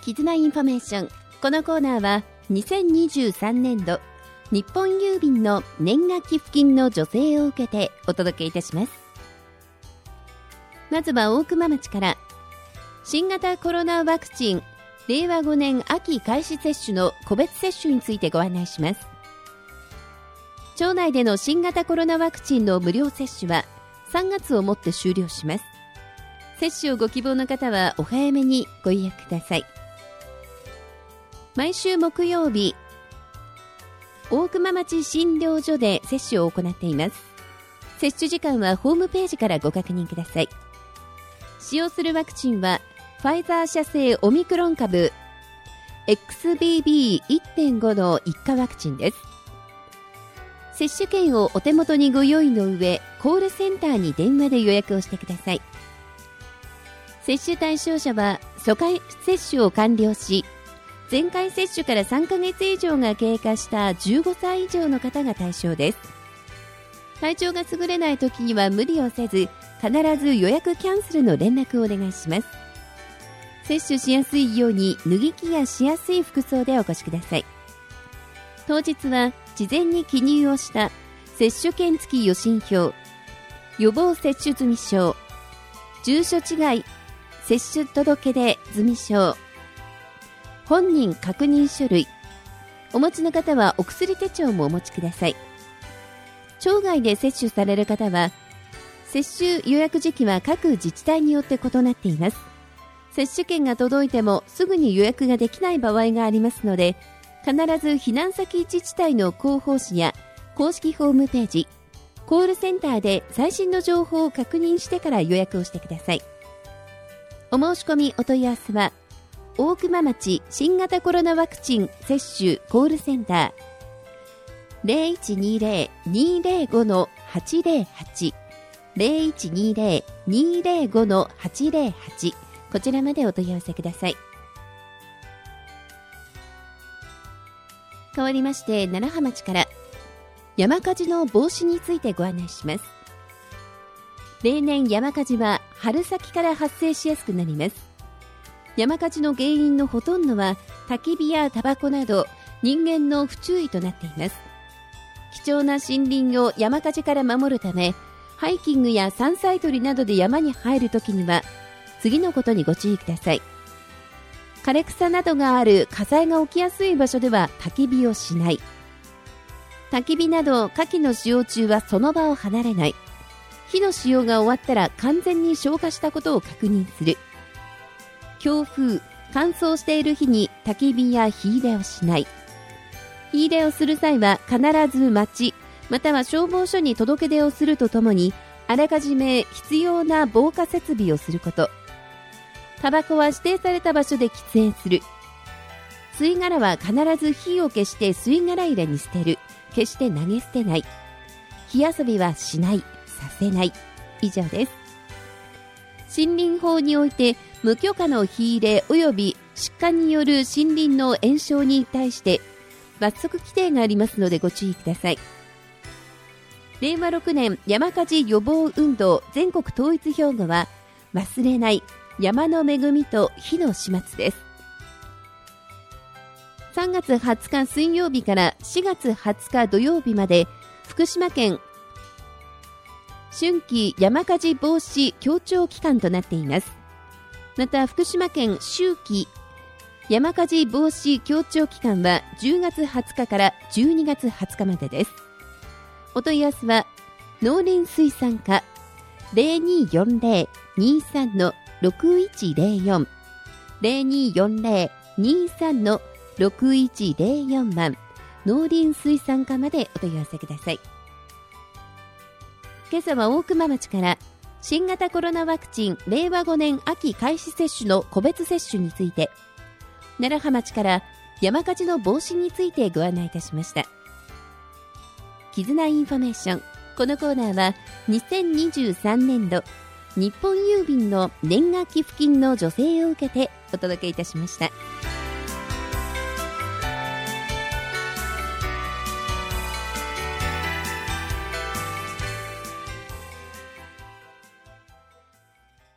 絆インフォメーション。このコーナーは2023年度日本郵便の年賀寄付金の助成を受けてお届けいたします。まずは大熊町から、新型コロナワクチン令和5年秋開始接種の個別接種についてご案内します。町内での新型コロナワクチンの無料接種は3月をもって終了します。接種をご希望の方はお早めにご予約ください。毎週木曜日、大熊町診療所で接種を行っています。接種時間はホームページからご確認ください。使用するワクチンはファイザー社製オミクロン株 XBB.1.5 の一価ワクチンです。接種券をお手元にご用意の上、コールセンターに電話で予約をしてください。接種対象者は初回接種を完了し、前回接種から3ヶ月以上が経過した15歳以上の方が対象です。体調が優れない時には無理をせず、必ず予約キャンセルの連絡をお願いします。接種しやすいように脱ぎ着がしやすい服装でお越しください。当日は事前に記入をした接種券付き予診票、予防接種済証、住所違い接種届出済証、本人確認書類、お持ちの方はお薬手帳もお持ちください。町外で接種される方は、接種予約時期は各自治体によって異なっています。接種券が届いてもすぐに予約ができない場合がありますので、必ず避難先自治体の広報誌や公式ホームページ、コールセンターで最新の情報を確認してから予約をしてください。お申し込みお問い合わせは、大熊町新型コロナワクチン接種コールセンター 0120-205-808 0120-205-808 こちらまでお問い合わせください。変わりまして楢葉町から、山火事の防止についてご案内します。例年山火事は春先から発生しやすくなります。山火事の原因のほとんどは焚き火やタバコなど人間の不注意となっています。貴重な森林を山火事から守るため、ハイキングや山菜採りなどで山に入るときには次のことにご注意ください。枯れ草などがある火災が起きやすい場所では焚き火をしない。焚き火など火器の使用中はその場を離れない。火の使用が終わったら完全に消火したことを確認する。強風、乾燥している日に焚き火や火入れをしない。火入れをする際は必ず町、または消防署に届け出をするとともに、あらかじめ必要な防火設備をすること。タバコは指定された場所で喫煙する。吸い殻は必ず火を消して吸い殻入れに捨てる。決して投げ捨てない。火遊びはしない、させない。以上です。森林法において無許可の火入れ及び出火による森林の延焼に対して罰則規定がありますのでご注意ください。令和6年山火事予防運動全国統一標語は、忘れない山の恵みと火の始末です。3月20日水曜日から4月20日土曜日まで、福島県春季山火事防止協調期間となっています。また福島県秋季山火事防止協調期間は10月20日から12月20日までです。お問い合わせは農林水産課 0240-23-6104 0240-23-6104 番農林水産課までお問い合わせください。今朝は大熊町から新型コロナワクチン令和5年秋開始接種の個別接種について、楢葉町から山火事の防止についてご案内いたしました。絆インフォメーション。このコーナーは2023年度日本郵便の年賀寄付金の助成を受けてお届けいたしました。